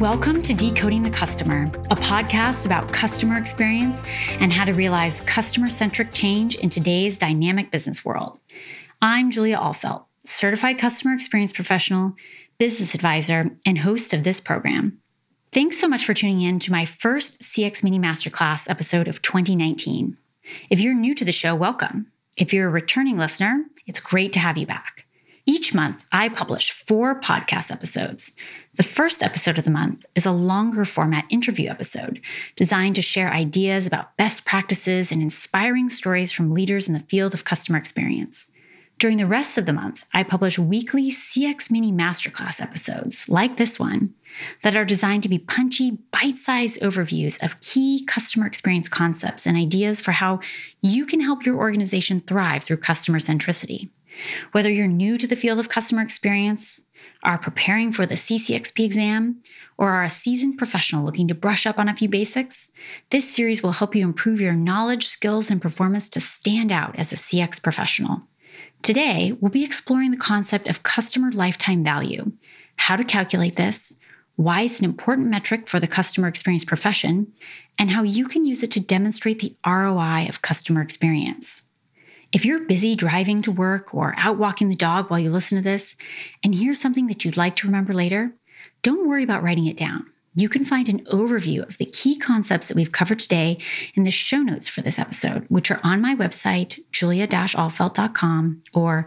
Welcome to Decoding the Customer, a podcast about customer experience and how to realize customer-centric change in today's dynamic business world. I'm Julia Alfelt, certified customer experience professional, business advisor, and host of this program. Thanks so much for tuning in to my first CX Mini Masterclass episode of 2019. If you're new to the show, welcome. If you're a returning listener, it's great to have you back. Each month, I publish 4 podcast episodes. The first episode of the month is a longer format interview episode designed to share ideas about best practices and inspiring stories from leaders in the field of customer experience. During the rest of the month, I publish weekly CX Mini Masterclass episodes, like this one, that are designed to be punchy, bite-sized overviews of key customer experience concepts and ideas for how you can help your organization thrive through customer centricity. Whether you're new to the field of customer experience, are preparing for the CCXP exam, or are a seasoned professional looking to brush up on a few basics, this series will help you improve your knowledge, skills, and performance to stand out as a CX professional. Today, we'll be exploring the concept of customer lifetime value, how to calculate this, why it's an important metric for the customer experience profession, and how you can use it to demonstrate the ROI of customer experience. If you're busy driving to work or out walking the dog while you listen to this, and here's something that you'd like to remember later, don't worry about writing it down. You can find an overview of the key concepts that we've covered today in the show notes for this episode, which are on my website, julia-alfelt.com or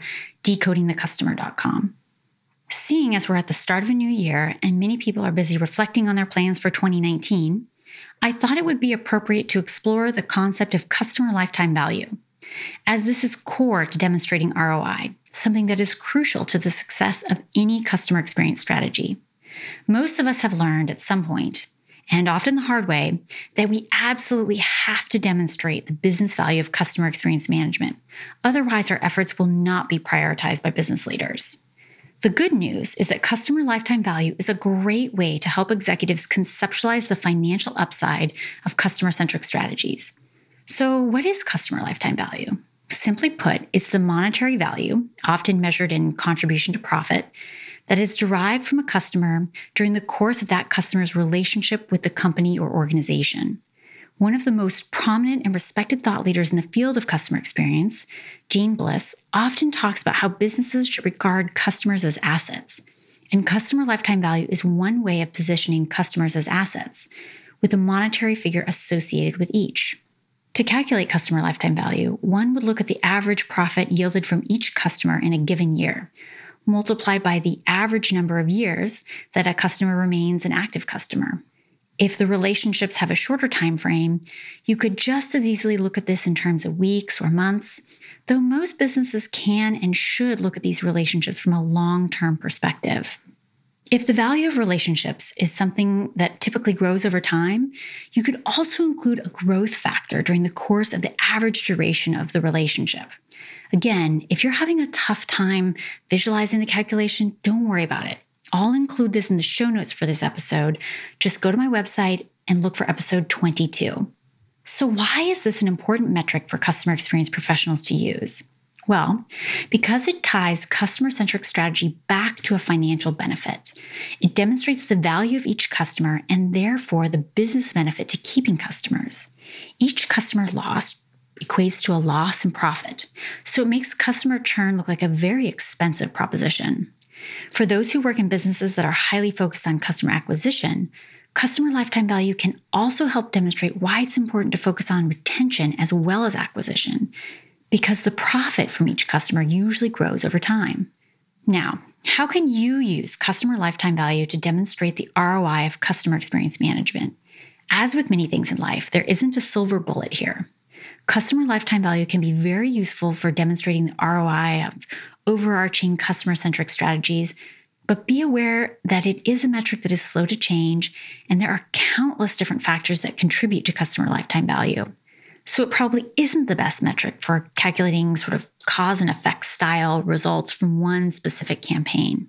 decodingthecustomer.com. Seeing as we're at the start of a new year and many people are busy reflecting on their plans for 2019, I thought it would be appropriate to explore the concept of customer lifetime value, as this is core to demonstrating ROI, something that is crucial to the success of any customer experience strategy. Most of us have learned at some point, and often the hard way, that we absolutely have to demonstrate the business value of customer experience management. Otherwise, our efforts will not be prioritized by business leaders. The good news is that customer lifetime value is a great way to help executives conceptualize the financial upside of customer-centric strategies. So what is customer lifetime value? Simply put, it's the monetary value, often measured in contribution to profit, that is derived from a customer during the course of that customer's relationship with the company or organization. One of the most prominent and respected thought leaders in the field of customer experience, Gene Bliss, often talks about how businesses should regard customers as assets. And customer lifetime value is one way of positioning customers as assets, with a monetary figure associated with each. To calculate customer lifetime value, one would look at the average profit yielded from each customer in a given year, multiplied by the average number of years that a customer remains an active customer. If the relationships have a shorter time frame, you could just as easily look at this in terms of weeks or months, though most businesses can and should look at these relationships from a long-term perspective. If the value of relationships is something that typically grows over time, you could also include a growth factor during the course of the average duration of the relationship. Again, if you're having a tough time visualizing the calculation, don't worry about it. I'll include this in the show notes for this episode. Just go to my website and look for episode 22. So why is this an important metric for customer experience professionals to use? Well, because it ties customer-centric strategy back to a financial benefit. It demonstrates the value of each customer and therefore the business benefit to keeping customers. Each customer lost equates to a loss in profit, so it makes customer churn look like a very expensive proposition. For those who work in businesses that are highly focused on customer acquisition, customer lifetime value can also help demonstrate why it's important to focus on retention as well as acquisition, because the profit from each customer usually grows over time. Now, how can you use customer lifetime value to demonstrate the ROI of customer experience management? As with many things in life, there isn't a silver bullet here. Customer lifetime value can be very useful for demonstrating the ROI of overarching customer-centric strategies, but be aware that it is a metric that is slow to change, and there are countless different factors that contribute to customer lifetime value. So it probably isn't the best metric for calculating sort of cause and effect style results from one specific campaign.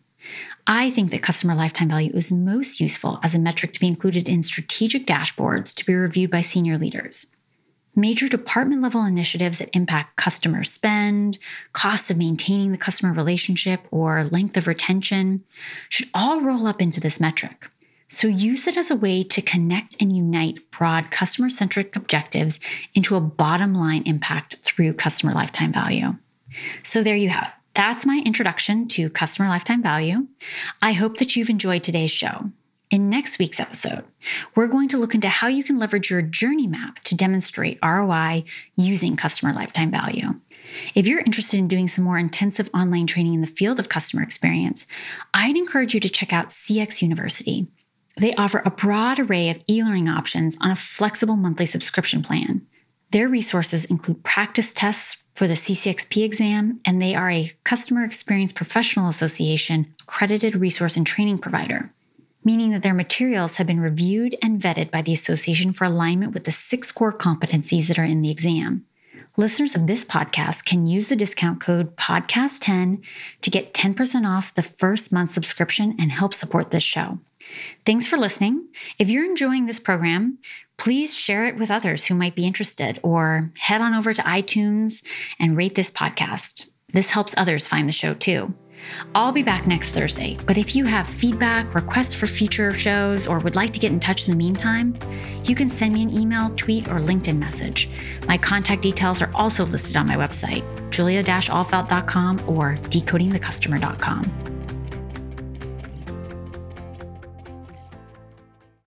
I think that customer lifetime value is most useful as a metric to be included in strategic dashboards to be reviewed by senior leaders. Major department-level initiatives that impact customer spend, cost of maintaining the customer relationship, or length of retention should all roll up into this metric. So use it as a way to connect and unite broad customer-centric objectives into a bottom line impact through customer lifetime value. So there you have it. That's my introduction to customer lifetime value. I hope that you've enjoyed today's show. In next week's episode, we're going to look into how you can leverage your journey map to demonstrate ROI using customer lifetime value. If you're interested in doing some more intensive online training in the field of customer experience, I'd encourage you to check out CX University. They offer a broad array of e-learning options on a flexible monthly subscription plan. Their resources include practice tests for the CCXP exam, and they are a Customer Experience Professional Association accredited resource and training provider, meaning that their materials have been reviewed and vetted by the association for alignment with the 6 core competencies that are in the exam. Listeners of this podcast can use the discount code PODCAST10 to get 10% off the first month subscription and help support this show. Thanks for listening. If you're enjoying this program, please share it with others who might be interested, or head on over to iTunes and rate this podcast. This helps others find the show too. I'll be back next Thursday, but if you have feedback, requests for future shows, or would like to get in touch in the meantime, you can send me an email, tweet, or LinkedIn message. My contact details are also listed on my website, julia-alfelt.com or decodingthecustomer.com.